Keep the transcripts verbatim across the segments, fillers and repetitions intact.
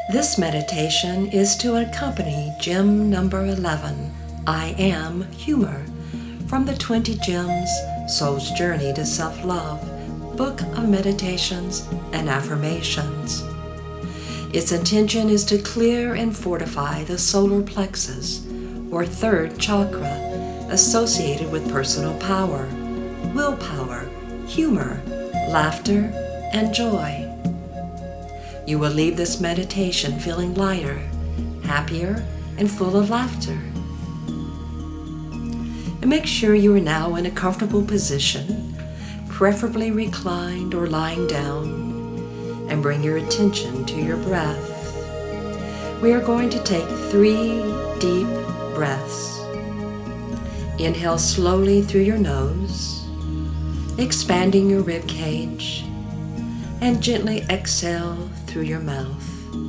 This meditation is to accompany gem number eleven, I Am Humor, from the twenty Gems, Soul's Journey to Self-Love, Book of Meditations and Affirmations. Its intention is to clear and fortify the solar plexus, or third chakra, associated with personal power, willpower, humor, laughter, and joy. You will leave this meditation feeling lighter, happier, and full of laughter. And make sure you are now in a comfortable position, preferably reclined or lying down, and bring your attention to your breath. We are going to take three deep breaths. Inhale slowly through your nose, expanding your rib cage, and gently exhale through your mouth.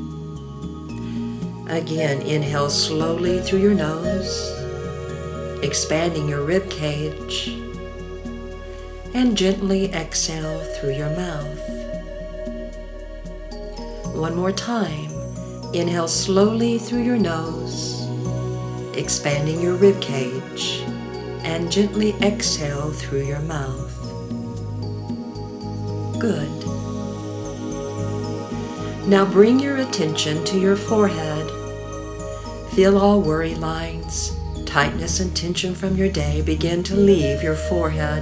Again, inhale slowly through your nose, expanding your rib cage, and gently exhale through your mouth. One more time. Inhale slowly through your nose, expanding your rib cage, and gently exhale through your mouth. Good. Now bring your attention to your forehead. Feel all worry lines, tightness and tension from your day begin to leave your forehead.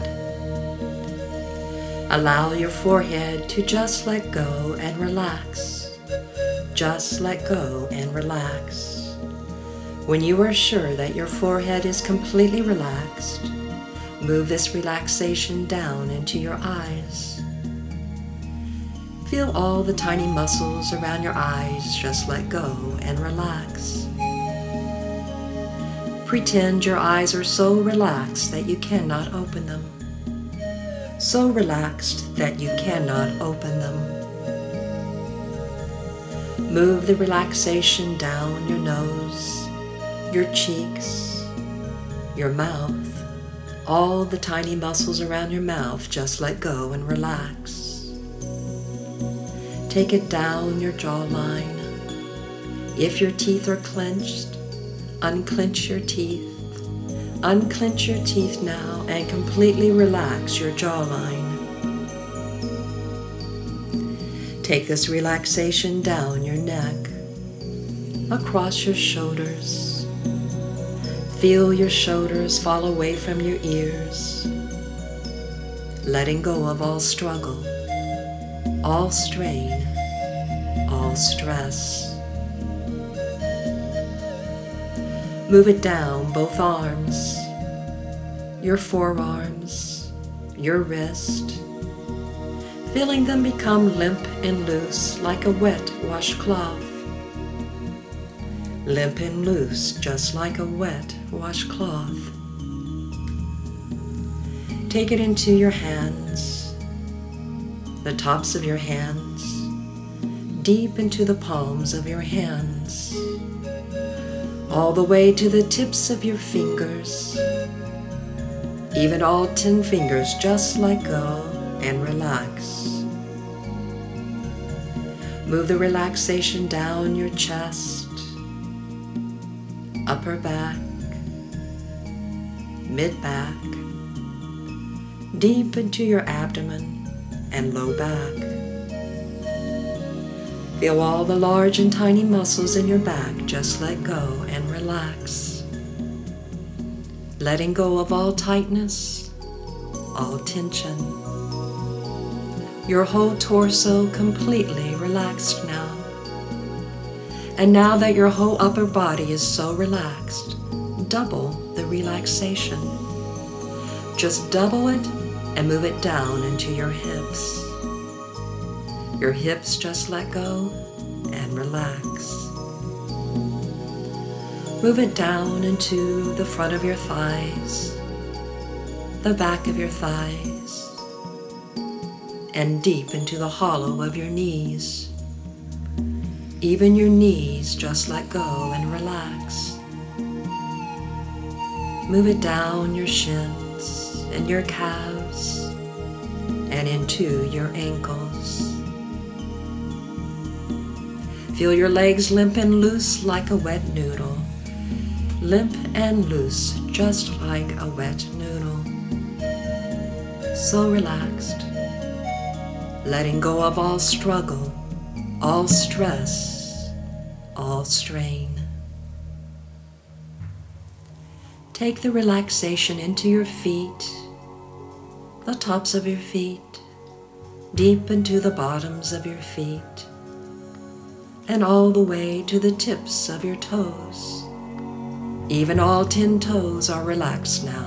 Allow your forehead to just let go and relax. Just let go and relax. When you are sure that your forehead is completely relaxed, move this relaxation down into your eyes. Feel all the tiny muscles around your eyes just let go and relax. Pretend your eyes are so relaxed that you cannot open them. So relaxed that you cannot open them. Move the relaxation down your nose, your cheeks, your mouth. All the tiny muscles around your mouth just let go and relax. Take it down your jawline. If your teeth are clenched, unclench your teeth. Unclench your teeth now and completely relax your jawline. Take this relaxation down your neck, across your shoulders. Feel your shoulders fall away from your ears, letting go of all struggle, all strain, all stress. Move it down both arms, your forearms, your wrist, feeling them become limp and loose like a wet washcloth. Limp and loose just like a wet washcloth. Take it into your hands, the tops of your hands, deep into the palms of your hands, all the way to the tips of your fingers. Even all ten fingers just let go and relax. Move the relaxation down your chest, upper back, mid-back, deep into your abdomen and low back. Feel all the large and tiny muscles in your back just let go and relax. Letting go of all tightness, all tension. Your whole torso completely relaxed now. And now that your whole upper body is so relaxed, double the relaxation. Just double it and move it down into your hips. Your hips just let go and relax. Move it down into the front of your thighs, the back of your thighs, and deep into the hollow of your knees. Even your knees just let go and relax. Move it down your shins and your calves and into your ankles. Feel your legs limp and loose like a wet noodle. Limp and loose, just like a wet noodle. So relaxed, letting go of all struggle, all stress, all strain. Take the relaxation into your feet, the tops of your feet, deep into the bottoms of your feet, and all the way to the tips of your toes. Even all ten toes are relaxed now.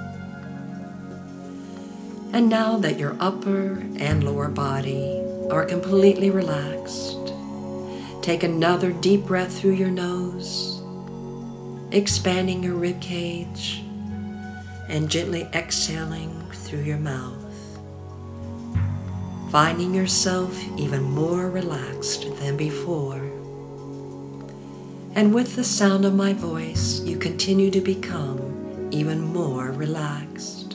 And now that your upper and lower body are completely relaxed, take another deep breath through your nose, expanding your rib cage and gently exhaling through your mouth, finding yourself even more relaxed than before. And with the sound of my voice, you continue to become even more relaxed.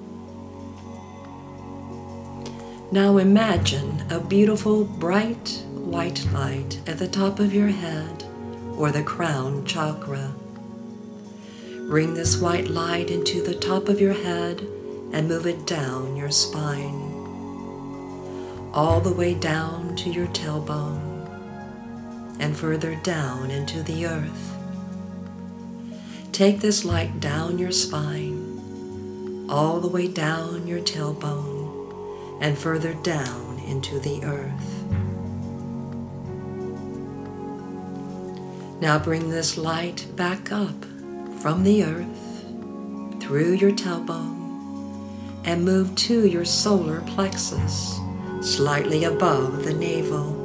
Now imagine a beautiful, bright, white light at the top of your head, or the crown chakra. Bring this white light into the top of your head and move it down your spine, all the way down to your tailbone, and further down into the earth. Take this light down your spine, all the way down your tailbone, and further down into the earth. Now bring this light back up from the earth, through your tailbone, and move to your solar plexus, slightly above the navel.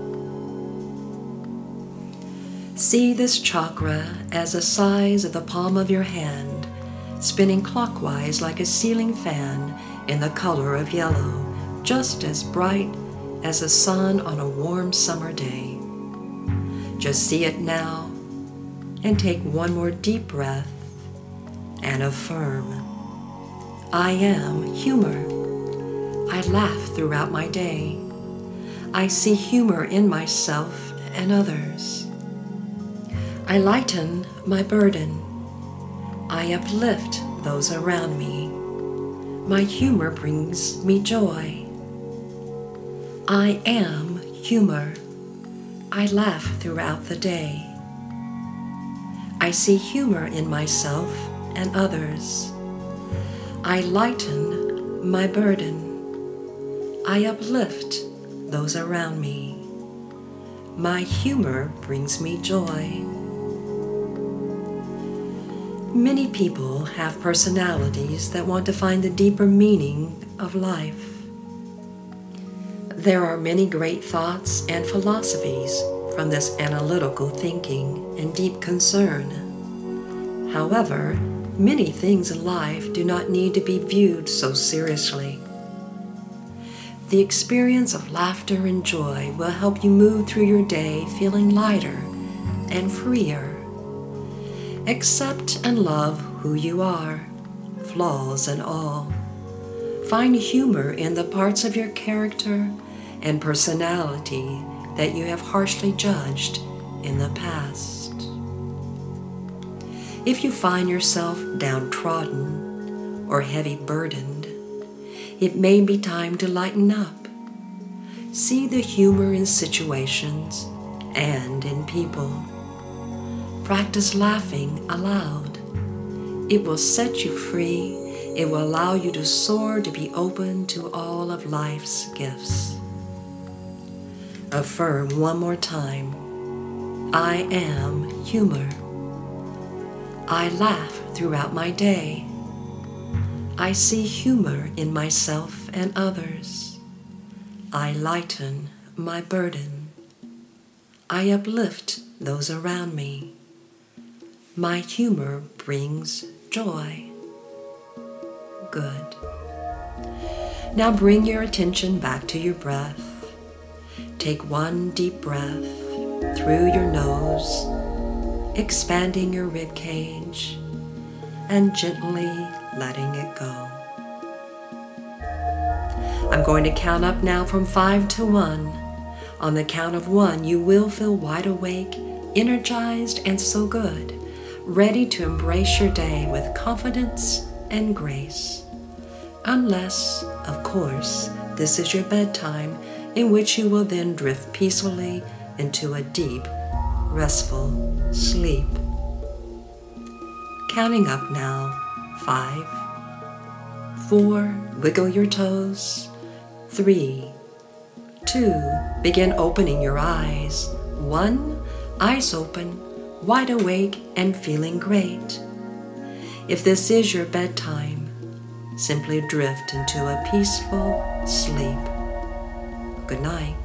See this chakra as the size of the palm of your hand, spinning clockwise like a ceiling fan in the color of yellow, just as bright as the sun on a warm summer day. Just see it now and take one more deep breath and affirm, I am humor. I laugh throughout my day. I see humor in myself and others. I lighten my burden. I uplift those around me. My humor brings me joy. I am humor. I laugh throughout the day. I see humor in myself and others. I lighten my burden. I uplift those around me. My humor brings me joy. Many people have personalities that want to find the deeper meaning of life. There are many great thoughts and philosophies from this analytical thinking and deep concern. However, many things in life do not need to be viewed so seriously. The experience of laughter and joy will help you move through your day feeling lighter and freer. Accept and love who you are, flaws and all. Find humor in the parts of your character and personality that you have harshly judged in the past. If you find yourself downtrodden or heavy burdened, it may be time to lighten up. See the humor in situations and in people. Practice laughing aloud. It will set you free. It will allow you to soar, to be open to all of life's gifts. Affirm one more time, I am humor. I laugh throughout my day. I see humor in myself and others. I lighten my burden. I uplift those around me. My humor brings joy. Good. Now bring your attention back to your breath. Take one deep breath through your nose, expanding your rib cage and gently letting it go. I'm going to count up now from five to one. On the count of one, you will feel wide awake, energized, and so good, ready to embrace your day with confidence and grace. Unless, of course, this is your bedtime, in which you will then drift peacefully into a deep, restful sleep. Counting up now. Five, four, wiggle your toes. Three, two, begin opening your eyes. One, eyes open, wide awake and feeling great. If this is your bedtime, simply drift into a peaceful sleep. Good night.